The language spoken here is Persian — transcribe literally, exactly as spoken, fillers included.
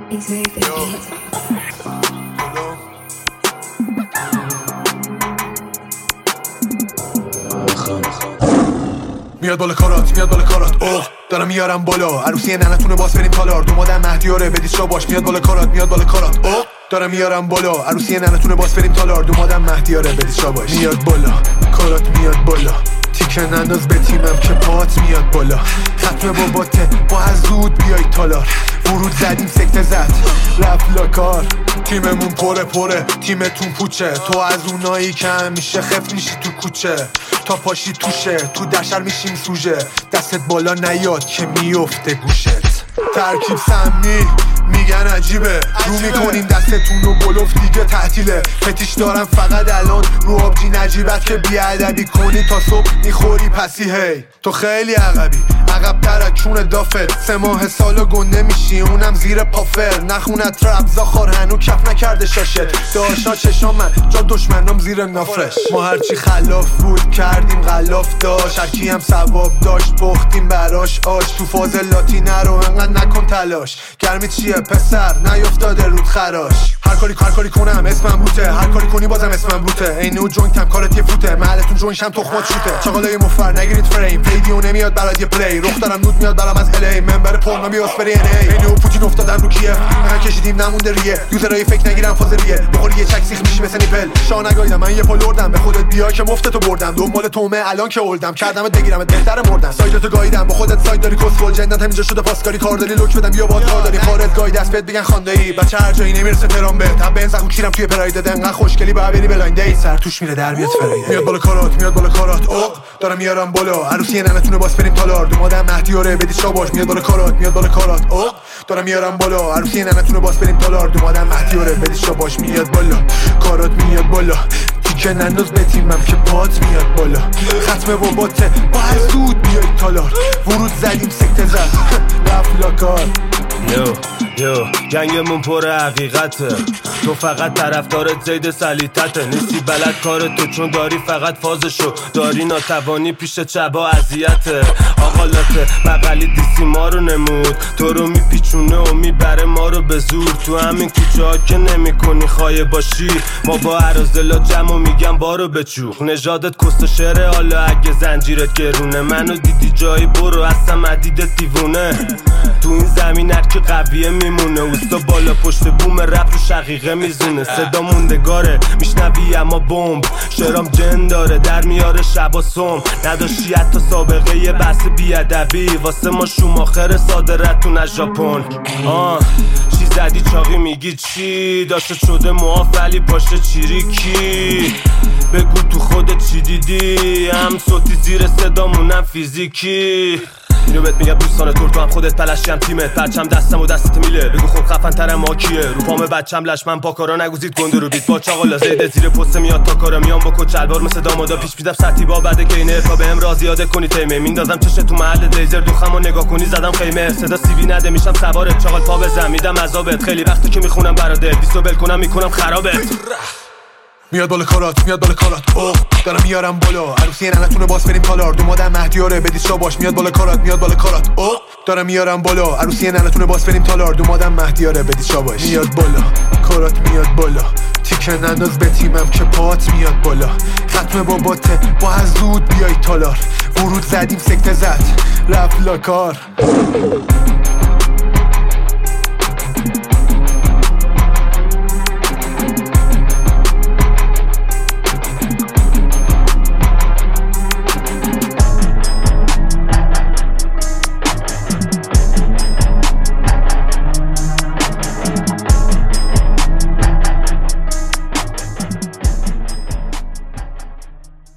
میاد بالا کارات میاد بالا کارات اوه دارم میارم بالا عروسی ننتونه باز بریم تالار دو مادر مهدیاره بدید شا باش میاد بالا کارات میاد بالا کارات اوه دارم میارم بالا عروسی ننتونه باز بریم تالار دو مادر مهدیاره بدید شا باش میاد بالا کارات میاد بالا تیکه ننداز به تیمم که پات میاد بالا ختم باباته با از زود بیای تالار ورود زدیم سکته زد رفت لاکار تیممون پره پره تیمتون پوچه تو از اونایی که همیشه خفت میشی تو کوچه تا پاشی توشه تو دشر میشیم سوژه دستت بالا نیاد که میفته گوشت ترکیب سمی میگن عجیبه رو میکنیم دستتون رو بلوف دیگه تعطیله فتیش دارم فقط الان رو آبجی نجیبت که بیادبی کنی تا صبح میخوری پسی هی تو خیلی عقبی عقب ترکون دافت سه ماه سالو گنده میشی اونم زیر پافر نخونه ترپ زاخار هنو کف نکرده شاشت داشا چشام من جا دشمنام زیر نافرش ما هرچی خلاف بود کردیم غلاف داشت هرکی هم ثواب داشت پختیم براش آش تو فاز لاتینه رو انقدر نکن تلاش گرمی چیه پسر نیفتاده رود خراش هر کاری هر کاری کنم اسمم بوته هر کاری کنی بازم اسمم بوته اینو جوینتم کارت یه فوته محلتون جوینشم تخمات شوته چاقالای مفر نگیرید فریم ویدیو نمیاد برات یه پلی رخ دارم نود میاد برام از الی منبر پورنا بیاس بری ان ای اینو پوتین افتادم رو کیف من کشیدیم نمونده ریه یوزرای فکر نگیرم فازریه بخوری یه چک سیخ میشی مثل نیپل شاه نگایدم من یه پلوردم به خودت بیا که مفتتو بردم دنبال تومه الان که اولدم کردمت بگیرمت بهتر مردم سایدتو گاییدم با خودت ساید داری کسول جنت همینجا شده پاسکاری کار داری لوک بدم بیا باز کار داری خارت گاید دست بهت بگن خوانده‌ای بچه هر جایی نمیرسه تهران به تب بنز خو کیرم توی پراید دنقا خوشگلی با بری بلایند دی سر توش میره در بیاد فرایده میاد بالا کارات میاد بالا کارات اوه دارم میارم بالا عروسی ننتونه باز بریم تالار دو مادر مهدیاره بدید شا باش میاد بالا کارات میاد بالا کارات اوه دارم میارم بالا عروسی ننتونه باز بریم تالار دو مادر مهدیاره بدید شا باش میاد بالا کارات میاد بالا تیکه ننداز به تیمم که پات میاد بالا ختم باباته با از زود بیای تالار ورود زدیم سکته زد رفت لاکار یو یو جنگمون پر حقیقته تو فقط طرفدارت زید سلیطته نیستی بلد کار تو چون داری فقط فازشو داری ناتوانی پیش چبا اذیته آقالاته بغلی دیسی ما رو نمود تو رو میپیچونه و میبره ما رو به زور تو همین کوچه ها که نمی کنی خایه باشی ما با عرازلا جمع و میگم بارو بچوخ نژادت کست و شعره حالا اگه زنجیرت گرونه منو دیدی جایی برو اصلا مدیدت دیوونه تو این زمین هرکی قویه میمونه اوستا بالا پشت بوم رپ رو شقیقه میزونه صدا موندگاره میشنوی اما بمب شرام جن داره در میاره شبا سوم نداشتی حتی سابقه یه بحث بیادبی واسه ما شوماخر صادرتون از ژاپن آه چی زدی چاقی میگی چی داشته شده معاف ولی پاشته چیریکی بگو تو خودت چی دیدی هم صوتی زیر صدامونم فیزیکی اینو بهت میگم دوستان تور تو هم خودت پلشی هم تیمت پرچم دستم و دستت میله بگو خب خفن ترم ما کیه رو پام بچم لش من پاکارا نگوزید گنده رو بیت با چاقالا زیده زیر پست میاد تا کارا میام با کچلوار مثل دامادا پیش میدم سطحی با بعد کینه تا بهم راضی یاده کنی تیمه میندازم چشه تو محل لیزر دوخمو نگاه کنی زدم خیمه صدا سیوی نده میشم سوارت چاقال پا بزن میدم عذابت خیلی وقتی که میخونم براده بیستو بل کنم میکنم خرابت میاد بالا کارات میاد بالا کارات اوه دارم میارم بالا عروسی ننتونه باز بریم تالار دو مادر مهدیاره بدید شا باش میاد بالا کارات میاد بالا کارات اوه دارم میارم بالا عروسی ننتونه باز بریم تالار دو مادر مهدیاره بدید شا باش میاد بالا کارات میاد بالا تیکه ننداز به تیمم که پات میاد بالا ختم باباته با از زود بیای تالار ورود زدیم سکته زد رفت لاکار